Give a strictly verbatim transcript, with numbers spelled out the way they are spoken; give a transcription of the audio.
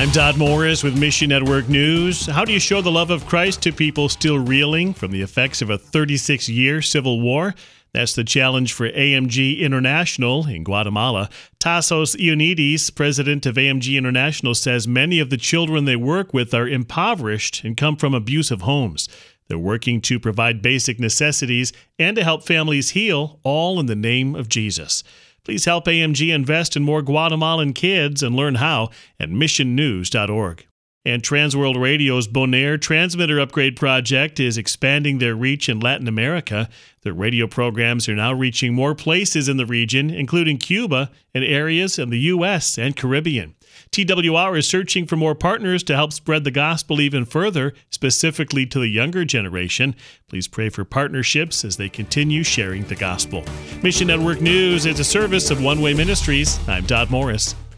I'm Dodd Morris with Mission Network News. How do you show the love of Christ to people still reeling from the effects of a thirty-six year civil war? That's the challenge for A M G International in Guatemala. Tassos Ioannidis, president of A M G International, says many of the children they work with are impoverished and come from abusive homes. They're working to provide basic necessities and to help families heal, all in the name of Jesus. Please help A M G invest in more Guatemalan kids and learn how at mission news dot org. And Transworld Radio's Bonaire transmitter upgrade project is expanding their reach in Latin America. Their radio programs are now reaching more places in the region, including Cuba and areas in the U S and Caribbean. T W R is searching for more partners to help spread the gospel even further, specifically to the younger generation. Please pray for partnerships as they continue sharing the gospel. Mission Network News is a service of One Way Ministries. I'm Dodd Morris.